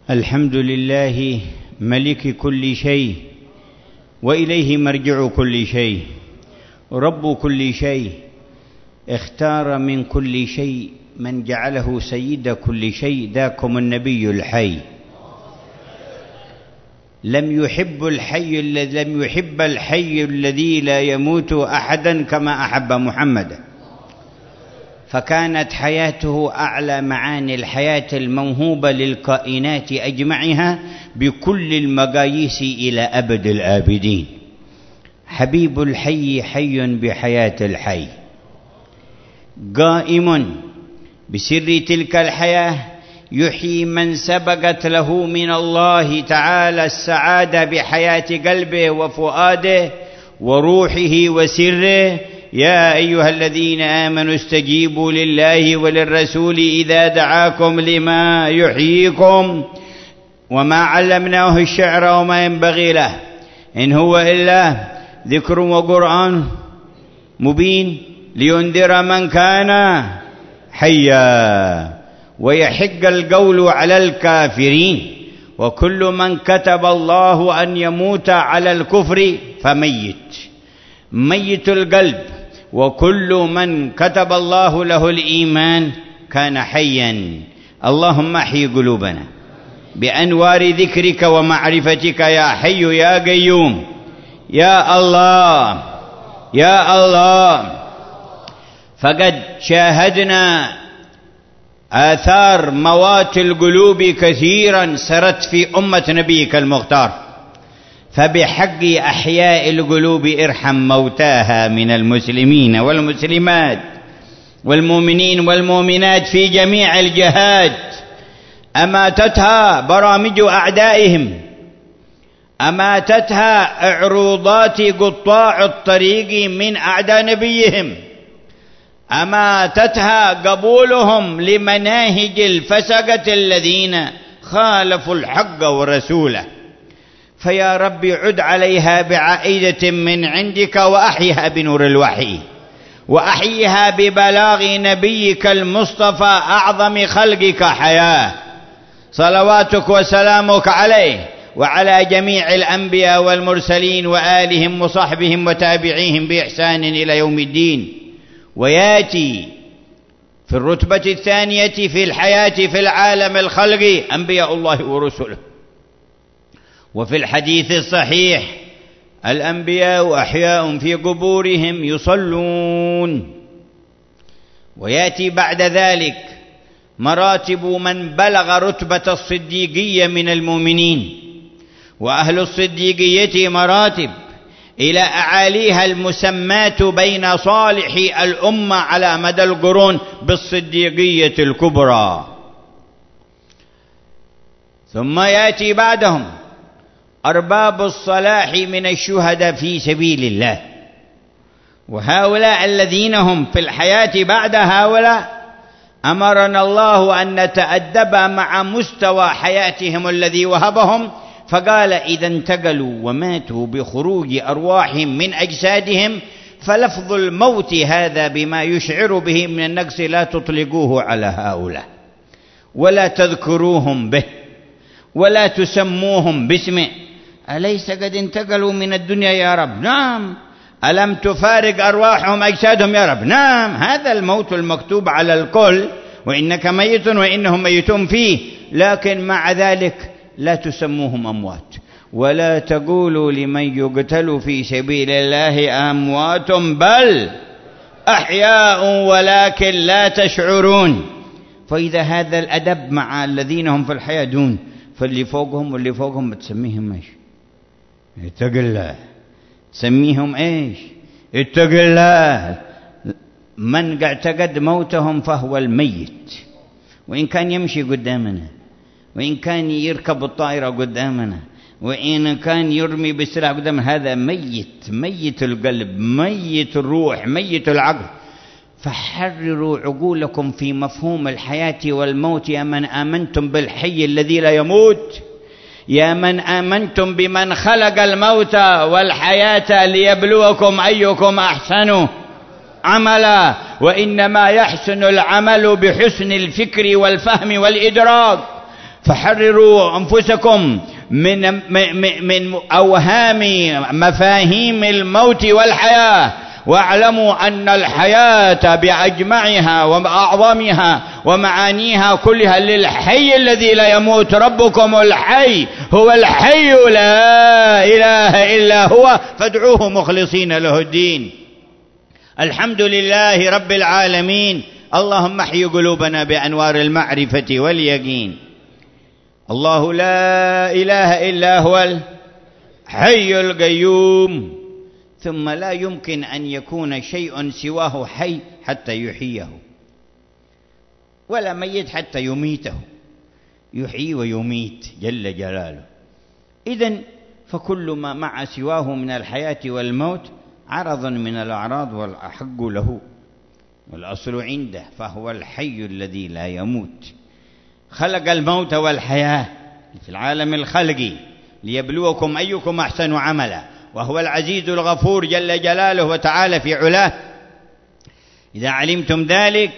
الحمد لله ملك كل شيء، وإليه مرجع كل شيء، رب كل شيء، اختار من كل شيء من جعله سيد كل شيء، ذاكم النبي الحي. لم يحب الحي الذي لا يموت أحدا كما أحب محمدا، فكانت حياته أعلى معاني الحياة الموهوبة للكائنات أجمعها بكل المقاييس إلى أبد الآبدين. حبيب الحي حي بحياة الحي، قائم بسر تلك الحياة، يحيي من سبقت له من الله تعالى السعادة بحياة قلبه وفؤاده وروحه وسره. يا أيها الذين آمنوا استجيبوا لله وللرسول إذا دعاكم لما يحييكم وما علمناه الشعر وما ينبغي له، إن هو إلا ذكر وقرآن مبين لينذر من كان حيا ويحق القول على الكافرين. وكل من كتب الله أن يموت على الكفر فميت، ميت القلب، وكل من كتب الله له الإيمان كان حيا. اللهم احيي قلوبنا بأنوار ذكرك ومعرفتك يا حي يا قيوم يا الله يا الله. فقد شاهدنا آثار موات القلوب كثيرا سرت في أمة نبيك المختار، فبحق أحياء القلوب ارحم موتاها من المسلمين والمسلمات والمؤمنين والمؤمنات في جميع الجهات. أماتتها برامج أعدائهم، أماتتها عروضات قطاع الطريق من أعداء نبيهم، أماتتها قبولهم لمناهج الفسقة الذين خالفوا الحق ورسوله. فيا رب عد عليها بعائدة من عندك، وأحيها بنور الوحي، وأحيها ببلاغ نبيك المصطفى أعظم خلقك حياة، صلواتك وسلامك عليه وعلى جميع الأنبياء والمرسلين وآلهم وصحبهم وتابعيهم بإحسان إلى يوم الدين. وياتي في الرتبة الثانية في الحياة في العالم الخلقي أنبياء الله ورسله. وفي الحديث الصحيح الأنبياء أحياء في قبورهم يصلون. ويأتي بعد ذلك مراتب من بلغ رتبة الصديقية من المؤمنين. وأهل الصديقية مراتب إلى أعاليها المسمات بين صالح الأمة على مدى القرون بالصديقية الكبرى. ثم يأتي بعدهم أرباب الصلاح من الشهداء في سبيل الله، وهؤلاء الذين هم في الحياة بعد هؤلاء أمرنا الله أن نتأدب مع مستوى حياتهم الذي وهبهم، فقال إذا انتقلوا وماتوا بخروج أرواحهم من أجسادهم فلفظ الموت هذا بما يشعر به من النقص لا تطلقوه على هؤلاء، ولا تذكروهم به، ولا تسموهم باسمه. أليس قد انتقلوا من الدنيا يا رب؟ نعم. ألم تفارق أرواحهم أجسادهم يا رب؟ نعم. هذا الموت المكتوب على الكل، وإنك ميت وإنهم ميتون فيه، لكن مع ذلك لا تسموهم أموات، ولا تقولوا لمن يقتل في سبيل الله أموات بل أحياء ولكن لا تشعرون. فإذا هذا الأدب مع الذين هم في الحياة دون، فاللي فوقهم واللي فوقهم بتسميهم ايش؟ اتق الله. تسميهم ايش؟ اتق الله. من اعتقد موتهم فهو الميت، وإن كان يمشي قدامنا، وإن كان يركب الطائرة قدامنا، وإن كان يرمي بالسلاح قدامنا، هذا ميت، ميت القلب، ميت الروح، ميت العقل. فحرروا عقولكم في مفهوم الحياة والموت يا من آمنتم بالحي الذي لا يموت، يا من آمنتم بمن خلق الموت والحياة ليبلوكم أيكم أحسن عملا. وإنما يحسن العمل بحسن الفكر والفهم والإدراك. فحرروا أنفسكم من أوهام مفاهيم الموت والحياة، واعلموا أن الحياة بأجمعها وأعظمها ومعانيها كلها للحي الذي لا يموت. ربكم الحي هو الحي لا إله إلا هو فادعوه مخلصين له الدين. الحمد لله رب العالمين. اللهم احي قلوبنا بأنوار المعرفة واليقين. الله لا إله إلا هو الحي القيوم. ثم لا يمكن أن يكون شيء سواه حي حتى يحييه، ولا ميت حتى يميته، يحيي ويميت جل جلاله. إذن فكل ما مع سواه من الحياة والموت عرض من الأعراض والأحق له والأصل عنده، فهو الحي الذي لا يموت. خلق الموت والحياة في العالم الخلقي ليبلوكم أيكم أحسن عملا، وهو العزيز الغفور جل جلاله وتعالى في علاه. إذا علمتم ذلك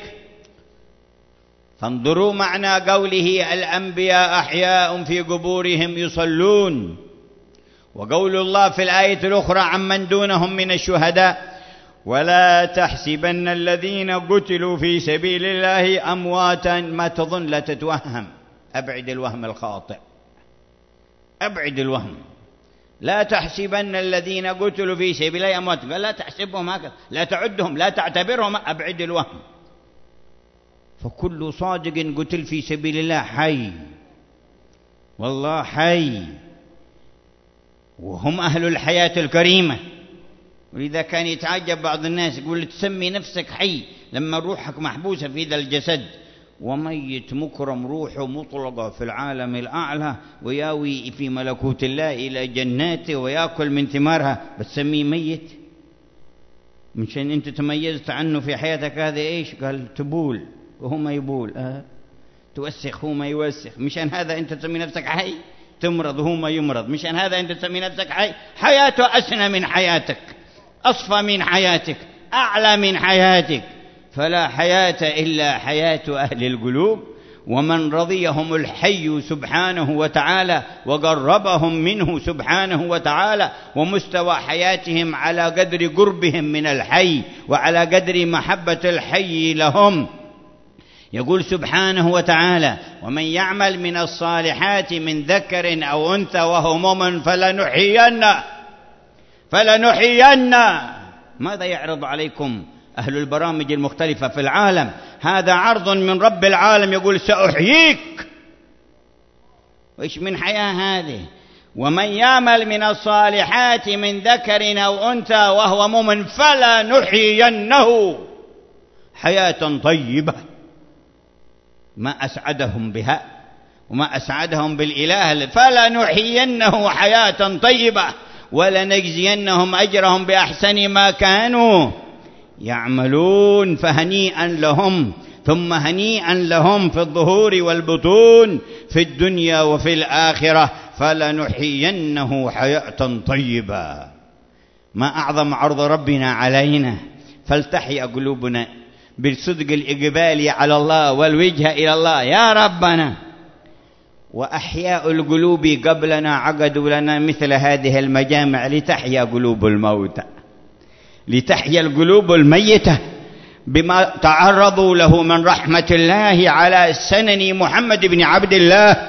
فانظروا معنى قوله الأنبياء أحياء في قبورهم يصلون، وقول الله في الآية الأخرى عمن دونهم من الشهداء ولا تحسبن الذين قتلوا في سبيل الله أمواتا. ما تظن، لا تتوهم، أبعد الوهم الخاطئ، أبعد الوهم. لا تحسبن الذين قتلوا في سبيل الله أموات، قال لا تحسبهم هكذا، لا تعدهم، لا تعتبرهم، أبعد الوهم. فكل صادق قتل في سبيل الله حي، والله حي، وهم أهل الحياة الكريمة. ولذا كان يتعجب بعض الناس يقول تسمي نفسك حي لما روحك محبوسة في ذا الجسد، وميت مكرم روحه مطلقة في العالم الأعلى وياوي في ملكوت الله إلى جناته ويأكل من ثمارها، بتسميه ميت؟ مشان أنت تميزت عنه في حياتك هذه إيش؟ قال تبول وهو ما يبول، توسخ هو ما يوسخ. مشان هذا أنت تسمي نفسك حي؟ تمرض وهو ما يمرض. مشان هذا أنت تسمي نفسك حي؟ حياته أسنى من حياتك، أصفى من حياتك، أعلى من حياتك. فلا حياة إلا حياة أهل القلوب، ومن رضيهم الحي سبحانه وتعالى وقربهم منه سبحانه وتعالى، ومستوى حياتهم على قدر قربهم من الحي وعلى قدر محبة الحي لهم. يقول سبحانه وتعالى ومن يعمل من الصالحات من ذكر أو أنثى وهو مؤمن فلنحيينه. ماذا يعرض عليكم أهل البرامج المختلفة في العالم؟ هذا عرض من رب العالم، يقول سأحييك. وإيش من حياة هذه؟ ومن يعمل من الصالحات من ذكر أو أنثى وهو مؤمن فلنحيينه حياة طيبة. ما أسعدهم بها وما أسعدهم بالإله. فلنحيينه حياة طيبة ولنجزينهم أجرهم بأحسن ما كانوا يعملون. فهنيئا لهم ثم هنيئا لهم في الظهور والبطون في الدنيا وفي الآخرة. فلنحيينه حياة طيبة. ما أعظم عرض ربنا علينا. فلتحيا قلوبنا بالصدق الإقبال على الله والوجه إلى الله يا ربنا. وأحياء القلوب قبلنا عقدوا لنا مثل هذه المجامع لتحيا قلوب الموتى، لتحيا القلوب الميتة بما تعرضوا له من رحمة الله على سنن محمد بن عبد الله.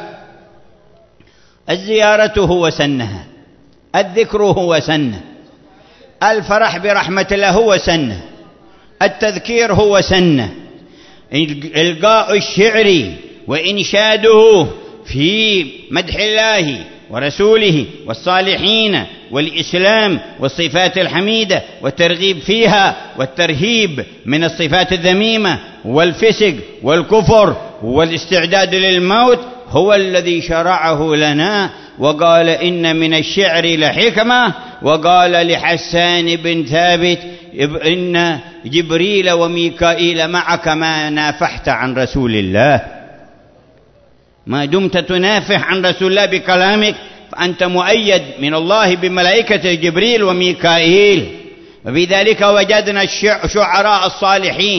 الزيارة هو سنها، الذكر هو سنه، الفرح برحمة الله هو سنه، التذكير هو سنه، إلقاء الشعر وإنشاده في مدح الله ورسوله والصالحين والإسلام والصفات الحميدة والترغيب فيها والترهيب من الصفات الذميمة والفسق والكفر والاستعداد للموت هو الذي شرعه لنا. وقال إن من الشعر لحكمة. وقال لحسان بن ثابت إن جبريل وميكائيل معك ما نافحت عن رسول الله. ما دمت تنافح عن رسول الله بكلامك فأنت مؤيد من الله بملائكة جبريل وميكائيل. وبذلك وجدنا الشعراء الصالحين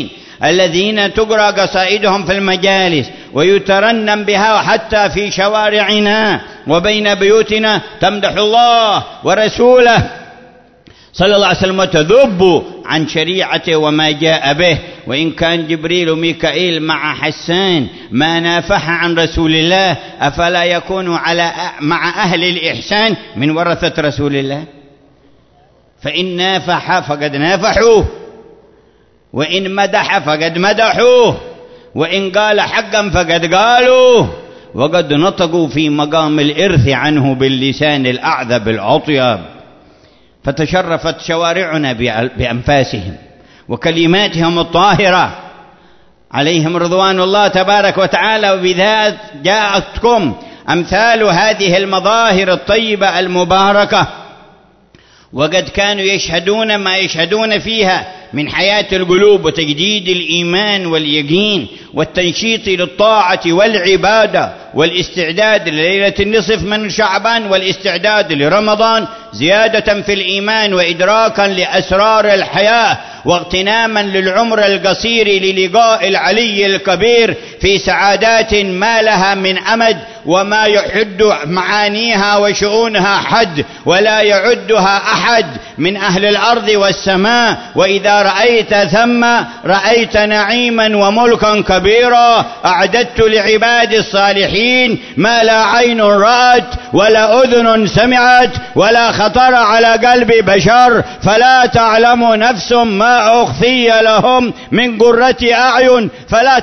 الذين تقرأ قصائدهم في المجالس ويترنم بها حتى في شوارعنا وبين بيوتنا تمدح الله ورسوله صلى الله عليه وسلم وتذب عن شريعته وما جاء به. وإن كان جبريل وميكائيل مع حسان ما نافح عن رسول الله، أفلا يكون مع أهل الإحسان من ورثة رسول الله؟ فإن نافح فقد نافحوه، وإن مدح فقد مدحوه، وإن قال حقا فقد قالوا، وقد نطقوا في مقام الإرث عنه باللسان الأعذب الأطيب. فتشرفت شوارعنا بأنفاسهم وكلماتهم الطاهرة عليهم رضوان الله تبارك وتعالى. وبذات جاءتكم أمثال هذه المظاهر الطيبة المباركة، وقد كانوا يشهدون ما يشهدون فيها من حياة القلوب وتجديد الإيمان واليقين والتنشيط للطاعة والعبادة والاستعداد لليلة النصف من شعبان والاستعداد لرمضان، زيادة في الإيمان وإدراكا لأسرار الحياة واغتناما للعمر القصير للقاء العلي الكبير في سعادات ما لها من أمد وما يحد معانيها وشؤونها حد ولا يعدها أحد من أهل الأرض والسماء. وإذا رأيت ثم رأيت نعيما وملكا كبيرا أعددت لعباد الصالحين ما لا عين رأت ولا أذن سمعت ولا خطر على قلب بشر، فلا تعلم نفس ما أخفي لهم من قرة أعين، فلا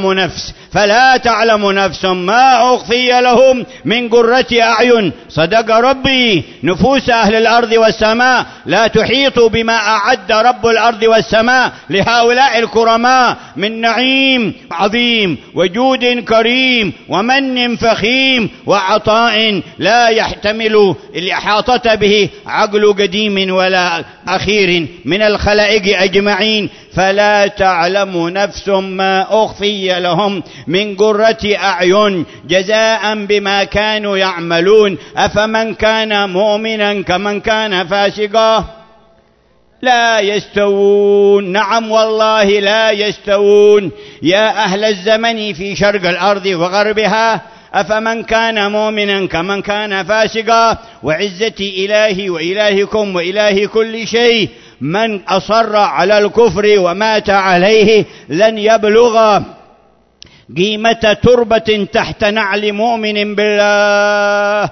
تعلم نفس ما أخفي لهم من قرة أعين. صدق ربي، نفوس أهل الأرض والسماء لا تحيط بما أعد رب الأرض والسماء لهؤلاء الكرماء من نعيم عظيم وجود كريم ومن فخيم وعطاء لا يحتمل الإحاطة به عقل قديم ولا أخير من الخلائق أجمعين. فلا تعلم نفس ما أخفي لهم من قرة أعين جزاء بما كانوا يعملون، أفمن كان مؤمنا كمن كان فاسقا لا يستوون. نعم والله لا يستوون يا أهل الزمن في شرق الأرض وغربها، أفمن كان مؤمنا كمن كان فاسقا. وعزة إلهي وإلهكم وإله كل شيء، من أصر على الكفر ومات عليه لن يبلغ قيمة تربة تحت نعل مؤمن بالله.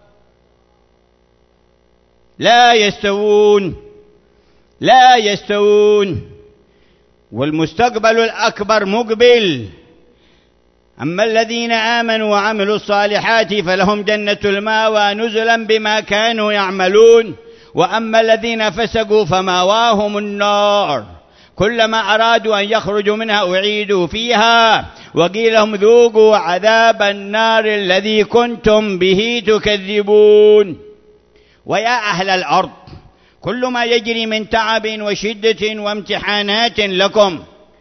لا يستوون. والمستقبل الأكبر مقبل. أما الذين آمنوا وعملوا الصالحات فلهم جنة المأوى نزلا بما كانوا يعملون، وأما الذين فسقوا فمأواهم النار كلما أرادوا أن يخرجوا منها أعيدوا فيها وقيل لهم ذوقوا عذاب النار الذي كنتم به تكذبون. ويا أهل الأرض، كل ما يجري من تعب وشدة وامتحانات لكم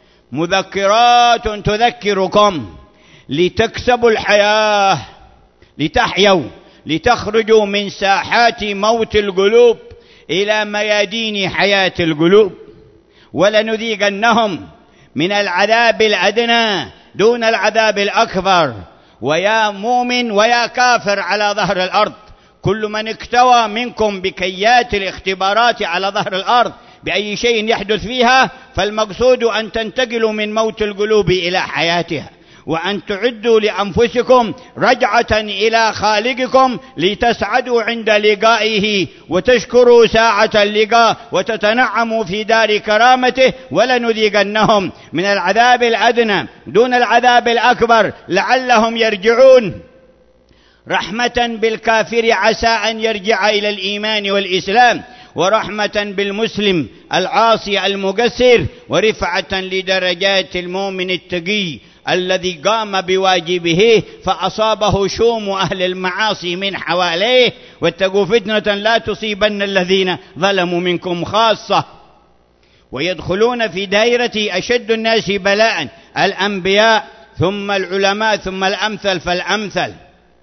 مذكرات تذكركم لتكسبوا الحياة، لتحيوا، لتخرجوا من ساحات موت القلوب إلى ميادين حياة القلوب. ولنذيقنهم من العذاب الأدنى دون العذاب الأكبر. ويا مؤمن ويا كافر على ظهر الأرض، كل من اكتوى منكم بكيات الاختبارات على ظهر الأرض بأي شيء يحدث فيها، فالمقصود أن تنتقلوا من موت القلوب إلى حياتها، وأن تعدوا لأنفسكم رجعة إلى خالقكم لتسعدوا عند لقائه وتشكروا ساعة اللقاء وتتنعموا في دار كرامته. ولنذيقنهم من العذاب الأدنى دون العذاب الأكبر لعلهم يرجعون. رحمة بالكافر عسى أن يرجع إلى الإيمان والإسلام، ورحمة بالمسلم العاصي المقصر، ورفعة لدرجات المؤمن التقي الذي قام بواجبه فأصابه شوم أهل المعاصي من حواليه. واتقوا فتنة لا تصيبن الذين ظلموا منكم خاصة. ويدخلون في دائرة أشد الناس بلاء الأنبياء ثم العلماء ثم الأمثل فالأمثل.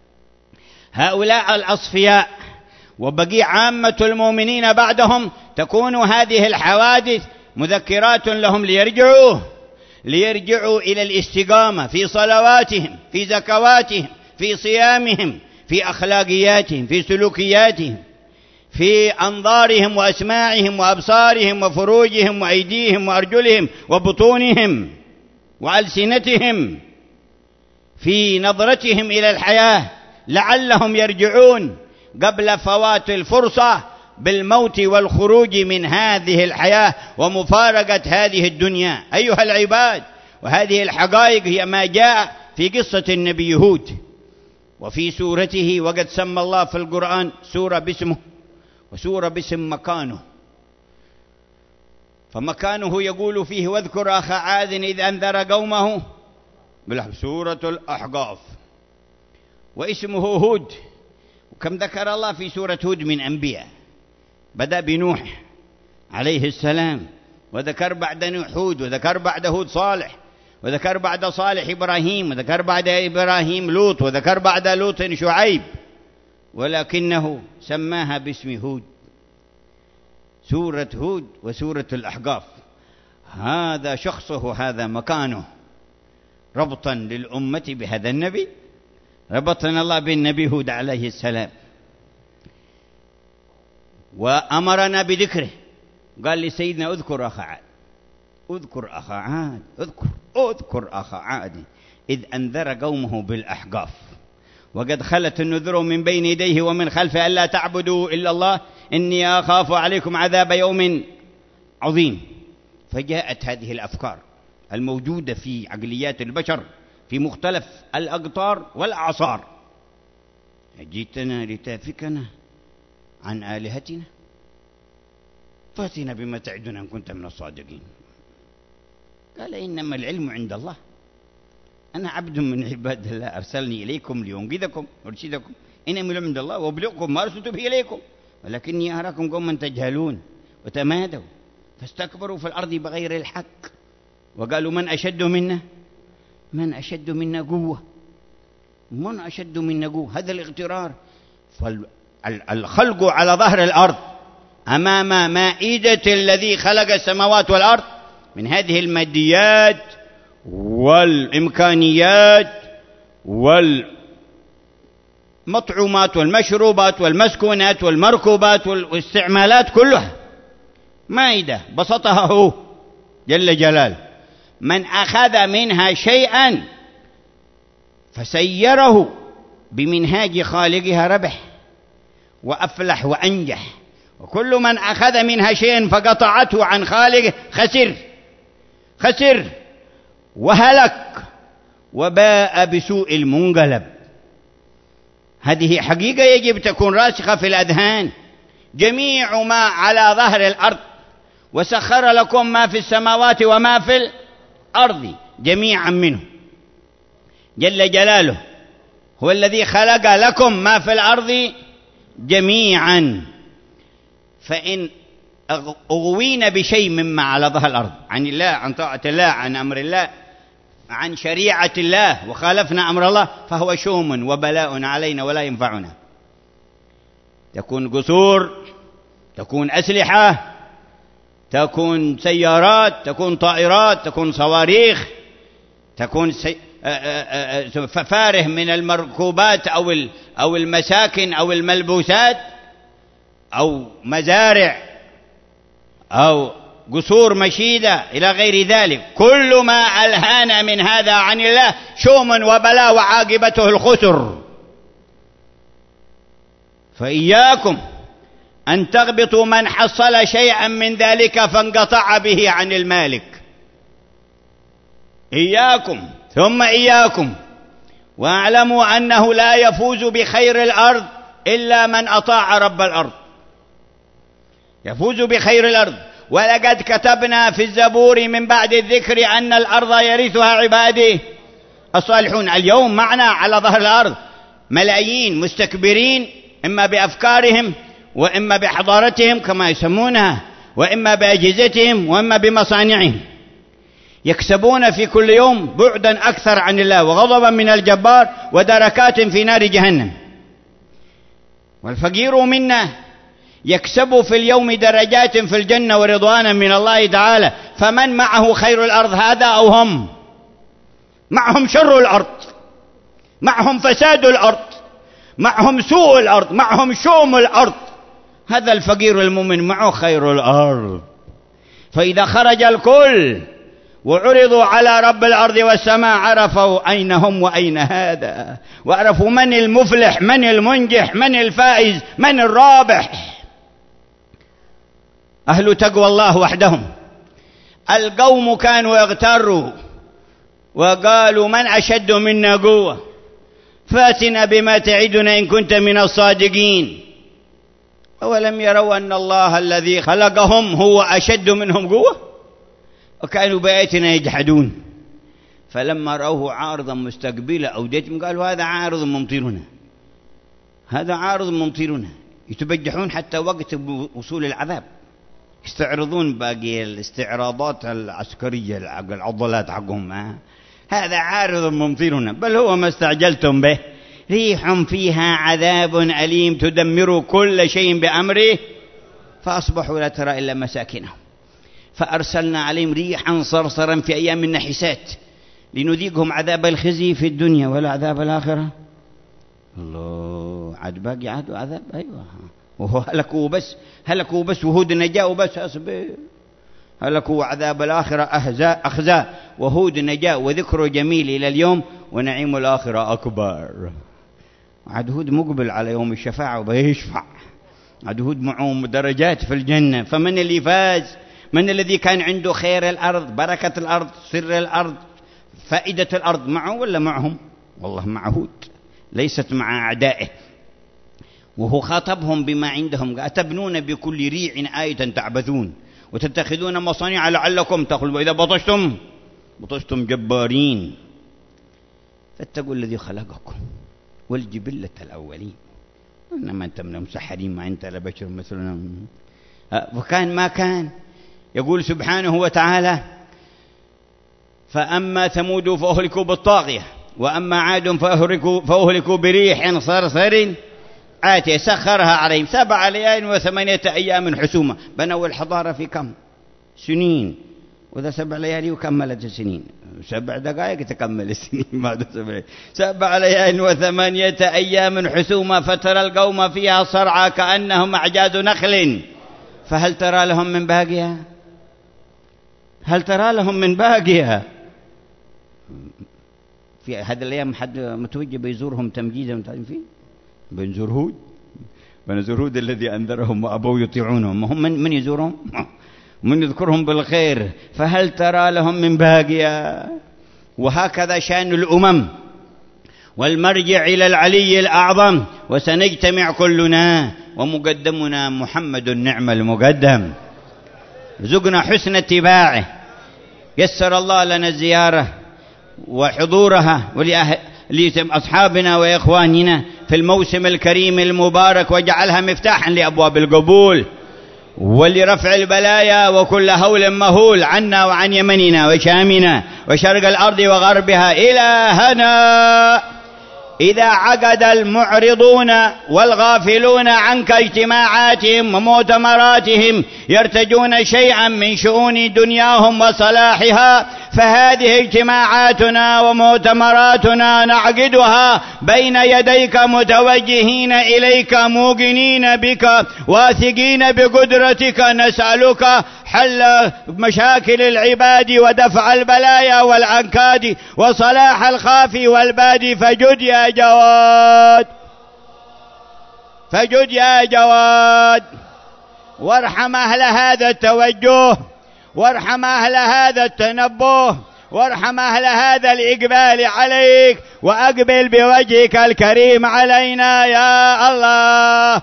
هؤلاء الأصفياء وبقي عامة المؤمنين بعدهم تكون هذه الحوادث مذكرات لهم ليرجعوا ليرجعوا إلى الاستقامة في صلواتهم، في زكواتهم، في صيامهم، في أخلاقياتهم، في سلوكياتهم، في أنظارهم وأسماعهم وأبصارهم وفروجهم وأيديهم وأرجلهم وبطونهم وألسنتهم، في نظرتهم إلى الحياة، لعلهم يرجعون قبل فوات الفرصة بالموت والخروج من هذه الحياة ومفارقة هذه الدنيا. أيها العباد، وهذه الحقائق هي ما جاء في قصة النبي هود وفي سورته. وقد سمى الله في القرآن سورة باسمه وسورة باسم مكانه. فمكانه يقول فيه: واذكر أخا عاد إذ أنذر قومه سورة الأحقاف. واسمه هود. وكم ذكر الله في سورة هود من أنبياء؟ بدأ بنوح عليه السلام، وذكر بعد نوح هود، وذكر بعد هود صالح، وذكر بعد صالح إبراهيم، وذكر بعد إبراهيم لوط، وذكر بعد لوط شعيب، ولكنه سماها باسم هود، سورة هود وسورة الأحقاف. هذا شخصه، هذا مكانه، ربطا للأمة بهذا النبي. ربطنا الله بالنبي هود عليه السلام وأمرنا بذكره. قال لسيدنا: اذكر أخا عاد، اذكر أخا عاد، اذكر أخا عاد إذ أنذر قومه بالأحقاف وقد خلت النذر من بين يديه ومن خلفه ألا تعبدوا إلا الله إني أخاف عليكم عذاب يوم عظيم. فجاءت هذه الأفكار الموجودة في عقليات البشر في مختلف الأقطار والأعصار: جئتنا لتافكنا عن آلهتنا فاتنا بما تعدنا إن كنت من الصادقين. قال: إنما العلم عند الله، أنا عبد من عباد الله أرسلني إليكم لينقذكم وارشدكم، إنما العلم عند الله وأبلغكم ما أرسلت به إليكم ولكني أراكم قوما تجهلون. وتمادوا فاستكبروا في الأرض بغير الحق وقالوا: من أشد منا قوة، من أشد منا قوة. هذا الاغترار. فالخلق على ظهر الأرض أمام مائدة الذي خلق السماوات والأرض من هذه الماديات والإمكانيات والمطعومات والمشروبات والمسكونات والمركوبات والاستعمالات كلها، مائدة بسطها هو جل جلاله. من أخذ منها شيئا فسيره بمنهاج خالقها ربح وأفلح وأنجح، وكل من أخذ منها شيئا فقطعته عن خالقه خسر وهلك وباء بسوء المنقلب. هذه حقيقة يجب تكون راسخة في الأذهان. جميع ما على ظهر الأرض وسخر لكم ما في السماوات وما في الأرض جميعا منه جل جلاله، هو الذي خلق لكم ما في الأرض جميعا. فإن أغوينا بشيء مما على ظهر الأرض عن الله، عن طاعة الله، عن أمر الله، عن شريعة الله، وخالفنا أمر الله، فهو شوم وبلاء علينا ولا ينفعنا. تكون قصور، تكون أسلحة، تكون سيارات، تكون طائرات، تكون صواريخ، تكون ففاره من المركوبات أو المساكن أو الملبوسات أو مزارع أو قصور مشيدة إلى غير ذلك. كل ما ألهانا من هذا عن الله شوم وبلاء وعاقبته الخسر. فإياكم أن تغبطوا من حصل شيئا من ذلك فانقطع به عن المالك. إياكم ثم إياكم، واعلموا أنه لا يفوز بخير الأرض إلا من أطاع رب الأرض، يفوز بخير الأرض. ولقد كتبنا في الزبور من بعد الذكر أن الأرض يرثها عبادي الصالحون. اليوم معنا على ظهر الأرض ملايين مستكبرين، إما بأفكارهم وإما بحضارتهم كما يسمونها، وإما بأجهزتهم وإما بمصانعهم، يكسبون في كل يوم بعدا أكثر عن الله وغضبا من الجبار ودركات في نار جهنم. والفقير منا يكسب في اليوم درجات في الجنة ورضوانا من الله تعالى. فمن معه خير الأرض، هذا أو هم؟ معهم شر الأرض، معهم فساد الأرض، معهم سوء الأرض، معهم شؤم الأرض. هذا الفقير المؤمن معه خير الأرض. فإذا خرج الكل وعرضوا على رب الأرض والسماء عرفوا أين هم وأين هذا، وعرفوا من المفلح، من المنجح، من الفائز، من الرابح. أهل تقوى الله وحدهم. القوم كانوا يغتروا وقالوا من أشد منا قوة، فاتنا بما تعدنا إن كنت من الصادقين. أولم يروا أن الله الذي خلقهم هو أشد منهم قوة، وكانوا بآياتنا يجحدون. فلما رأوه عارضا مستقبل أوديتهم قالوا هذا عارض ممطرنا، هذا عارض ممطرنا. يتبجحون حتى وقت وصول العذاب، يستعرضون باقي الاستعراضات العسكرية، العضلات حقهم. هذا عارض ممطرنا، بل هو ما استعجلتم به، ريح فيها عذاب أليم تدمر كل شيء بأمره فأصبحوا لا ترى إلا مساكنهم. فأرسلنا عليهم ريحا صرصرا في أيام النحسات لنذيقهم عذاب الخزي في الدنيا ولا عذاب الآخرة. الله، عاد باقي عاد عذاب. أيوة، وهو هلكوا بس وهود نجاة وبس. أصبر، هلكوا عذاب الآخرة أخزى، وهود نجاة وذكر جميل إلى اليوم، ونعيم الآخرة أكبر. عاد هود مقبل على يوم الشفاعة وبيشفع. عاد هود معهم درجات في الجنة. فمن اللي فاز؟ من الذي كان عنده خير الأرض، بركة الأرض، سر الأرض، فائدة الأرض، معه ولا معهم؟ والله مع هود، ليست مع أعدائه. وهو خاطبهم بما عندهم، أتبنون بكل ريع آية تعبثون وتتخذون مصانع لعلكم تخلدون وإذا بطشتم جبارين. فاتقوا الذي خلقكم والجبلة الأولين، إنما أنت من المسحرين، ما أنت لبشر مثلنا. وكان ما كان. يقول سبحانه وتعالى فأما ثمود فأهلكوا بالطاغية وأما عاد فأهلكوا بريح صرصر عاتية سخرها عليهم 7 ليال و8 أيام حسوما. بنوا الحضارة في كم سنين؟ وإذا 7 ليالي وكملت السنين، 7 دقائق تكمل السنين بعد 7 ليال و8 أيام حسوما فترى القوم فيها صرعى كأنهم أعجاز نخل فهل ترى لهم من باقية؟ هل ترى لهم من باقية؟ في هذه الأيام حد متوجه بيزورهم تمجيدا فيه، بنزور هود الذي أنذرهم وأبوا يطيعونهم. هم من يزورهم؟ من يذكرهم بالخير. فهل ترى لهم من باقية؟ وهكذا شأن الأمم، والمرجع إلى العلي الأعظم. وسنجتمع كلنا ومقدمنا محمد نعم المقدم، زقنا حسن اتباعه. يسر الله لنا الزيارة وحضورها ولأصحابنا وإخواننا في الموسم الكريم المبارك، وجعلها مفتاحا لأبواب القبول ولرفع البلايا وكل هول مهول عنا وعن يمننا وشامنا وشرق الأرض وغربها. إلهنا إذا عقد المعرضون والغافلون عنك اجتماعاتهم ومؤتمراتهم يرتجون شيئا من شؤون دنياهم وصلاحها، فهذه اجتماعاتنا ومؤتمراتنا نعقدها بين يديك متوجهين إليك موقنين بك واثقين بقدرتك، نسألك حل مشاكل العباد ودفع البلايا والأنكاد وصلاح الخافي والبادي. فجد يا جواد، فجد يا جواد، وارحم أهل هذا التوجه، وارحم أهل هذا التنبه، وارحم أهل هذا الإقبال عليك، وأقبل بوجهك الكريم علينا يا الله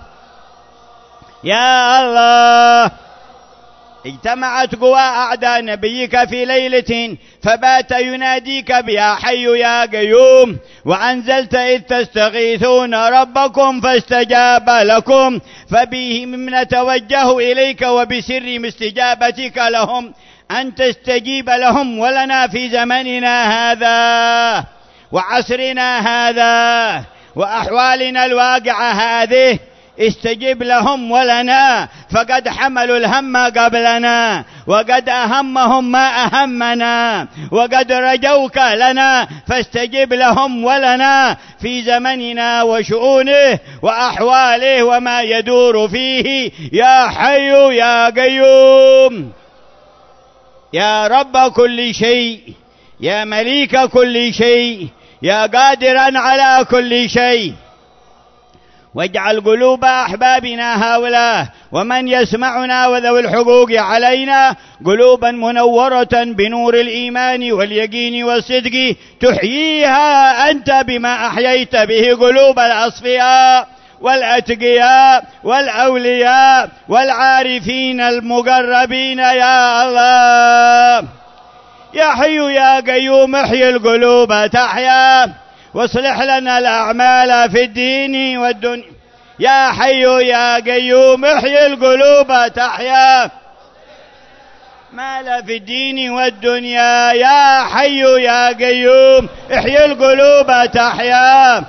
يا الله. اجتمعت قوى أعداء نبيك في ليلة فبات يناديك بيا حي يا قيوم، وأنزلت إذ تستغيثون ربكم فاستجاب لكم، فبهم نتوجه إليك وبسر استجابتك لهم أن تستجيب لهم ولنا في زمننا هذا وعصرنا هذا وأحوالنا الواقعة هذه. استجب لهم ولنا، فقد حملوا الهم قبلنا، وقد أهمهم ما أهمنا، وقد رجوك لنا، فاستجب لهم ولنا في زمننا وشؤونه وأحواله وما يدور فيه، يا حي يا قيوم، يا رب كل شيء، يا مليك كل شيء، يا قادرا على كل شيء. واجعل قلوب أحبابنا هؤلاء ومن يسمعنا وذوي الحقوق علينا قلوبا منورة بنور الإيمان واليقين والصدق، تحييها أنت بما أحييت به قلوب الأصفياء والأتقياء والأولياء والعارفين المقربين يا الله. يا حي يا قيوم احيي القلوب تحيا، واصلح لنا الأعمال في الدين والدنيا. يا حي يا قيوم احيي القلوب تحيا، مال في الدين والدنيا. يا حي يا قيوم احيي القلوب تحيا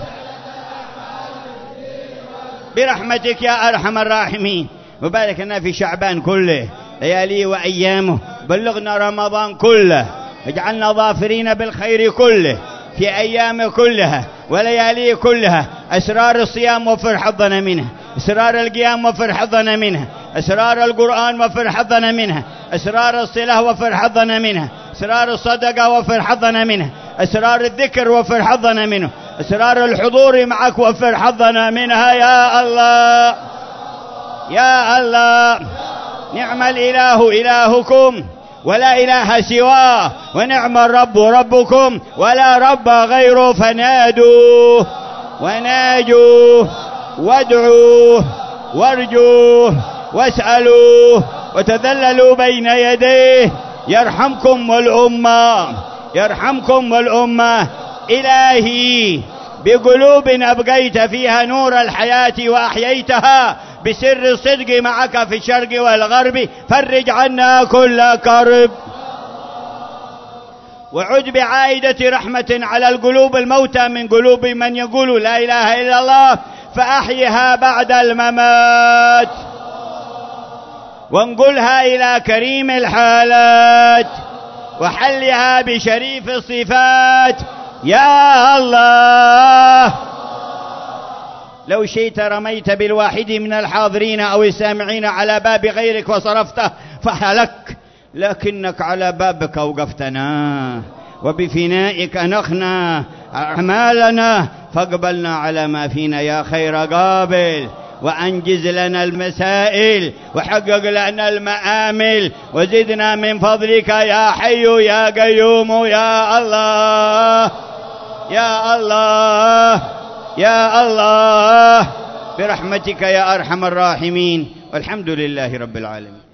برحمتك يا أرحم الراحمين. وبارك لنا في شعبان كله لياليه وأيامه، بلغنا رمضان كله، اجعلنا ظافرين بالخير كله في أيام كلها ولياليه كلها. أسرار الصيام وفر حظنا منها، أسرار القيام وفر حظنا منها، أسرار القرآن وفر حظنا منها، أسرار الصلاة وفر حظنا منها، أسرار الصدقة وفر حظنا منها، أسرار الذكر وفر حظنا منه، أسرار الحضور معك وفر حظنا منها يا الله يا الله. نعم الإله إلهكم ولا إله سواه، ونعم الرب ربكم ولا رب غيره، فنادوه وناجوه وادعوه وارجوه واسألوه وتذللوا بين يديه. يرحمكم والأمة، يرحمكم والأمة. إلهي بقلوب أبقيت فيها نور الحياة وأحييتها بسر الصدق معك في الشرق والغرب، فرج عنا كل كرب، وعد بعائدة رحمة على القلوب الموتى من قلوب من يقول لا إله إلا الله، فأحيها بعد الممات، وانقلها إلى كريم الحالات، وحلها بشريف الصفات يا الله. لو شئت رميت بالواحد من الحاضرين أو السامعين على باب غيرك وصرفته فهلك، لكنك على بابك وقفتنا، وبفنائك نخنا أعمالنا، فاقبلنا على ما فينا يا خير قابل، وأنجز لنا المسائل، وحقق لنا المآمل، وزدنا من فضلك يا حي يا قيوم يا الله يا الله يا الله، برحمتك يا أرحم الراحمين. والحمد لله رب العالمين.